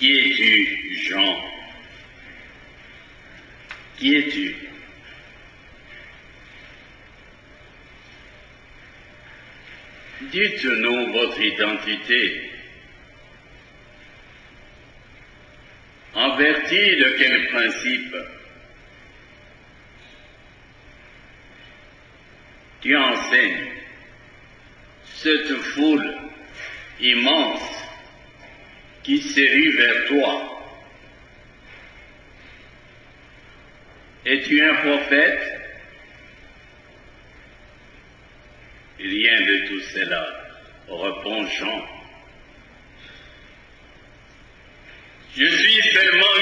Qui es-tu, Jean? Qui es-tu? Dites-nous votre identité. En vertu de quel principe tu enseignes cette foule immense qui se rue vers toi? Es-tu un prophète? Rien de tout cela, répond Jean. Je suis seulement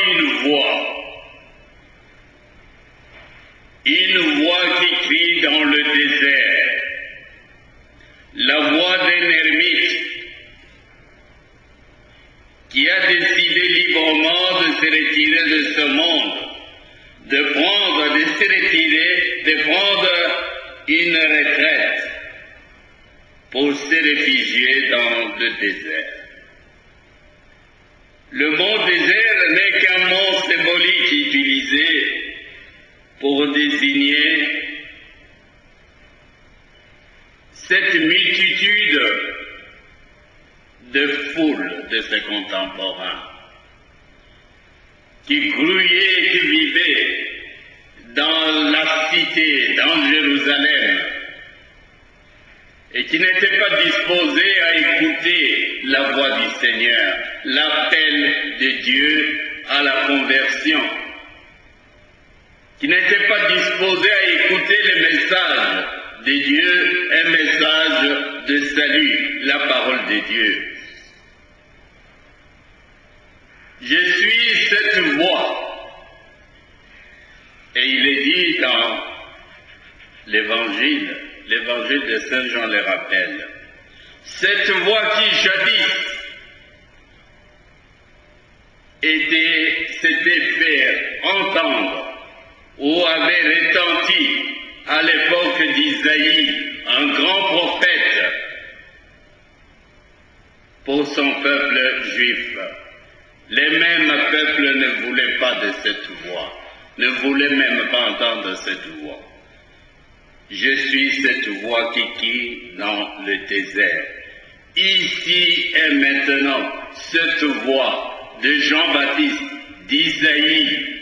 une voix qui crie dans le désert, la voix d'un ermite qui a décidé librement de se retirer de ce monde, de se retirer, de prendre une retraite pour se réfugier dans le désert. Le mot désert n'est qu'un mot symbolique utilisé pour désigner cette multitude de foules de ses contemporains qui grouillaient et qui vivaient dans la cité, dans Jérusalem, et qui n'étaient pas disposés à écouter la voix du Seigneur, l'appel de Dieu à la conversion, qui n'étaient pas disposés à écouter le message de Dieu, un message de salut, la parole de Dieu. Je suis cette voix, et il est dit dans l'évangile de Saint Jean le rappelle, cette voix qui jadis s'était fait entendre ou avait retenti à l'époque d'Isaïe, un grand prophète, pour son peuple juif. Les mêmes peuples ne voulaient pas de cette voix, ne voulaient même pas entendre cette voix. Je suis cette voix qui crie dans le désert. Ici et maintenant, cette voix de Jean-Baptiste, d'Isaïe,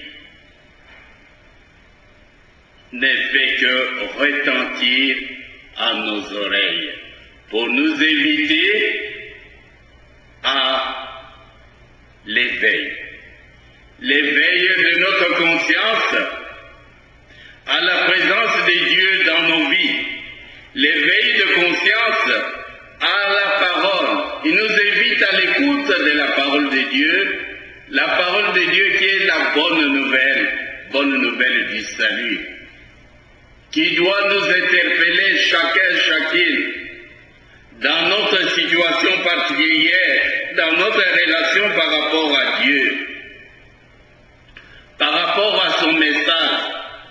ne fait que retentir à nos oreilles pour nous inviter à l'éveil de notre conscience à la présence de Dieu dans nos vies, l'éveil de conscience à la parole. Il nous invite à l'écoute de la parole de Dieu, la parole de Dieu qui est la bonne nouvelle du salut, qui doit nous interpeller chacune, dans notre situation particulière, dans notre relation par rapport à Dieu, par rapport à son message.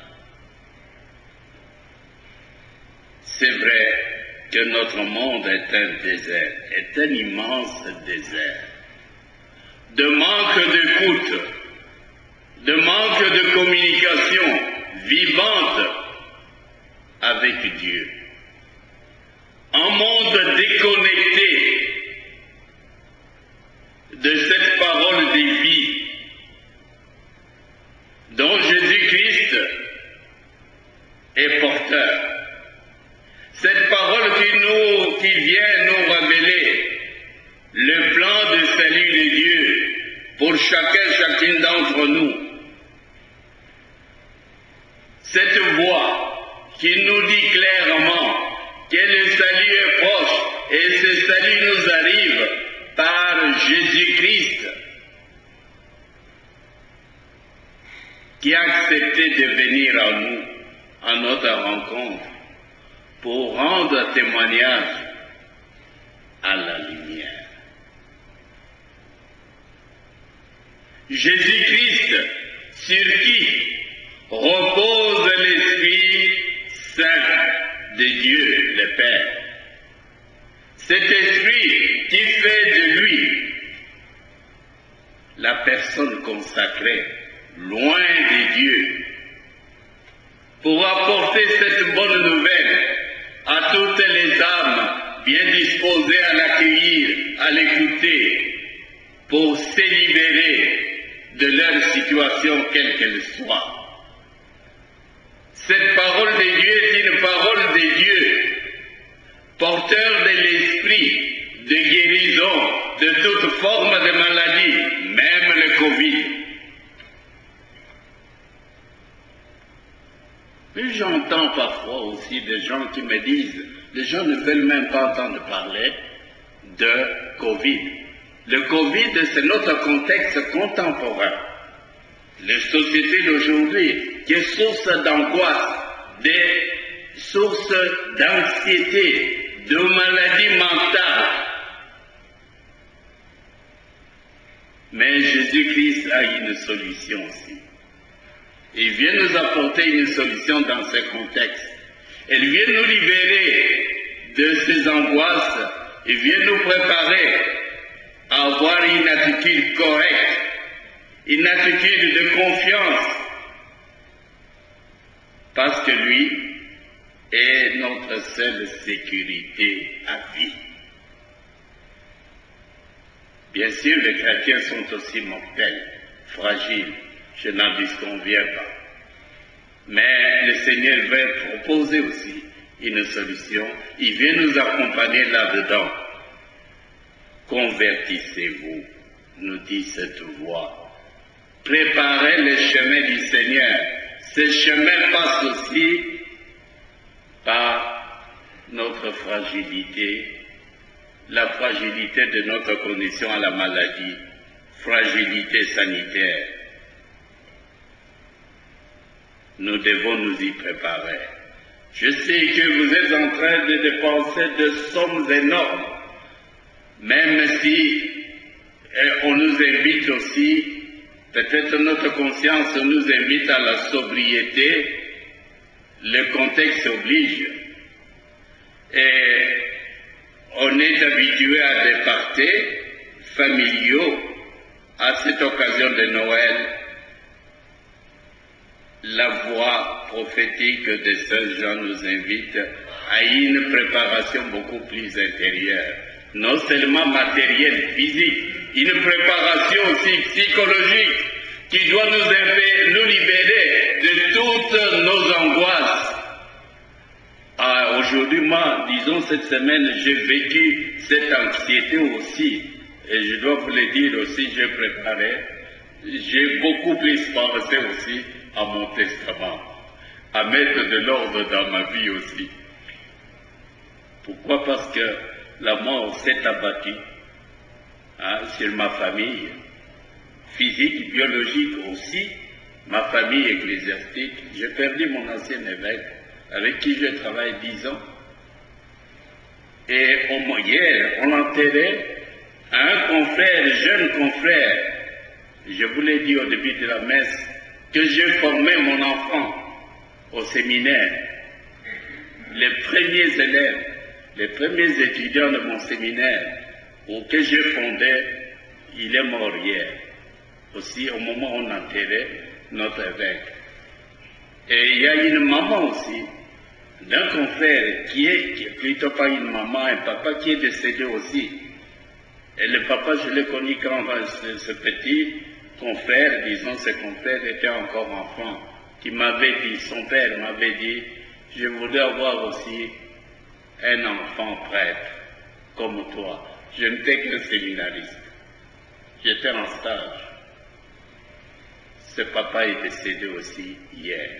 C'est vrai que notre monde est un désert, est un immense désert, de manque d'écoute, de manque de communication vivante avec Dieu. Un monde déconnecté de cette parole de vie dont Jésus-Christ est porteur. Cette parole qui vient nous révéler le plan de salut de Dieu pour chacune d'entre nous. Cette voix qui nous dit clairement que le salut est proche et ce salut nous arrive par Jésus-Christ qui a accepté de venir à nous, à notre rencontre, pour rendre témoignage à la lumière. Jésus-Christ, sur qui repose l'Esprit Saint de Dieu le Père. Cet Esprit qui fait de lui la personne consacrée, loin des dieux, pour apporter cette bonne nouvelle à toutes les âmes bien disposées à l'accueillir, à l'écouter, pour se libérer de leur situation quelle qu'elle soit. Cette parole de Dieu est une parole de Dieu, porteur de l'esprit, de guérison, de toute forme de maladie, même le Covid. Mais j'entends parfois aussi des gens qui me disent, les gens ne veulent même pas entendre parler de Covid. Le Covid, c'est notre contexte contemporain. Les sociétés d'aujourd'hui, qui est source d'angoisse, des sources d'anxiété, de maladies mentales. Mais Jésus-Christ a une solution aussi. Il vient nous apporter une solution dans ce contexte. Il vient nous libérer de ces angoisses. Il vient nous préparer à avoir une attitude correcte, une attitude de confiance, parce que lui est notre seule sécurité à vie. Bien sûr, les chrétiens sont aussi mortels, fragiles, je n'en disconviens pas. Mais le Seigneur veut proposer aussi une solution. Il vient nous accompagner là-dedans. Convertissez-vous, nous dit cette voix. Préparez le chemin du Seigneur. Ce chemin passe aussi par notre fragilité, la fragilité de notre condition à la maladie, fragilité sanitaire. Nous devons nous y préparer. Je sais que vous êtes en train de dépenser de sommes énormes, même si on nous invite aussi, peut-être notre conscience nous invite à la sobriété, le contexte oblige. Et on est habitué à des parties familiaux à cette occasion de Noël. La voix prophétique de Saint Jean nous invite à une préparation beaucoup plus intérieure, non seulement matérielle, physique, une préparation aussi psychologique qui doit nous libérer de toutes nos angoisses. Aujourd'hui, moi, disons cette semaine, j'ai vécu cette anxiété aussi, et je dois vous le dire aussi, j'ai préparé, j'ai beaucoup plus pensé aussi à mon testament, à mettre de l'ordre dans ma vie aussi. Pourquoi? Parce que la mort s'est abattue sur ma famille, physique, biologique aussi, ma famille ecclésiastique. J'ai perdu mon ancien évêque, avec qui je travaille 10 ans. Et hier, on enterrait un confrère, jeune confrère, je vous l'ai dit au début de la messe, que j'ai formé mon enfant au séminaire. Les premiers élèves, les premiers étudiants de mon séminaire, que j'ai fondé, il est mort hier. Aussi, au moment où on enterrait notre évêque. Et il y a une maman aussi, d'un confrère qui est plutôt pas une maman, un papa qui est décédé aussi. Et le papa, je l'ai connu quand ce petit confrère, disons, ce confrère était encore enfant, qui m'avait dit, son père m'avait dit, je voudrais avoir aussi un enfant prêtre, comme toi. Je n'étais que séminariste. J'étais en stage. Ce papa est décédé aussi hier.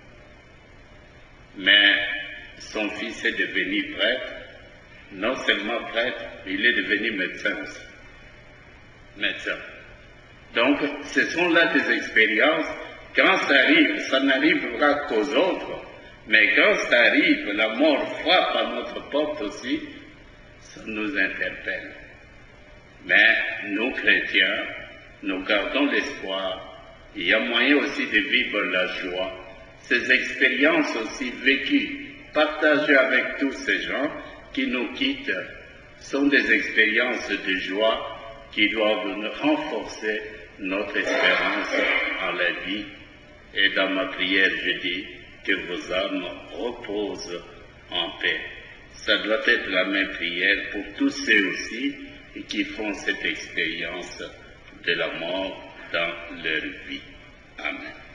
Mais son fils est devenu prêtre, non seulement prêtre, il est devenu médecin aussi. Médecin. Donc, ce sont là des expériences. Quand ça arrive, ça n'arrivera qu'aux autres. Mais quand ça arrive, la mort frappe à notre porte aussi, ça nous interpelle. Mais nous, chrétiens, nous gardons l'espoir. Il y a moyen aussi de vivre la joie. Ces expériences aussi vécues, partagées avec tous ces gens qui nous quittent, sont des expériences de joie qui doivent nous renforcer notre espérance en la vie. Et dans ma prière, je dis que vos âmes reposent en paix. Ça doit être la même prière pour tous ceux aussi qui font cette expérience de la mort dans leur vie. Amen.